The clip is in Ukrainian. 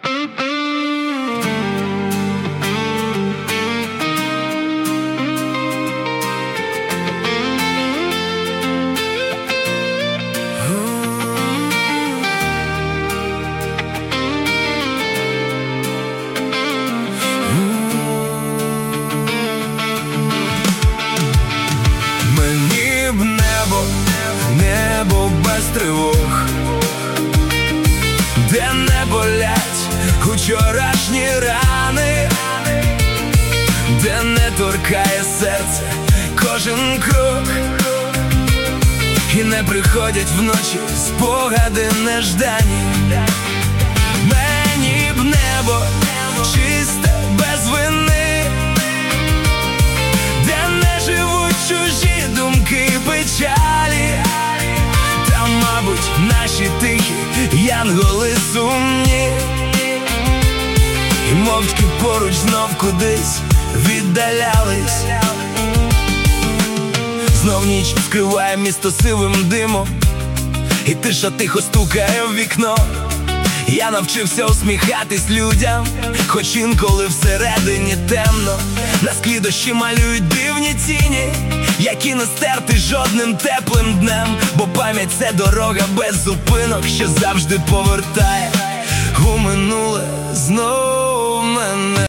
Мені б небо без тривог, де не болять вчорашні рани, де не торкає серце кожен крок, і не приходять вночі спогади неждані. Мені б небо чисте, без вини, де не живуть чужі думки і печалі. Там, мабуть, наші тихі янголи сумні, і мовчки поруч знов кудись віддалялись. Знов ніч вкриває місто сивим димом, і тиша тихо стукає в вікно. Я навчився усміхатись людям, хоч інколи всередині темно. На склі дощі малюють дивні тіні, які не стерти жодним теплим днем. Бо пам'ять — це дорога без зупинок, що завжди повертає у минуле знов мене.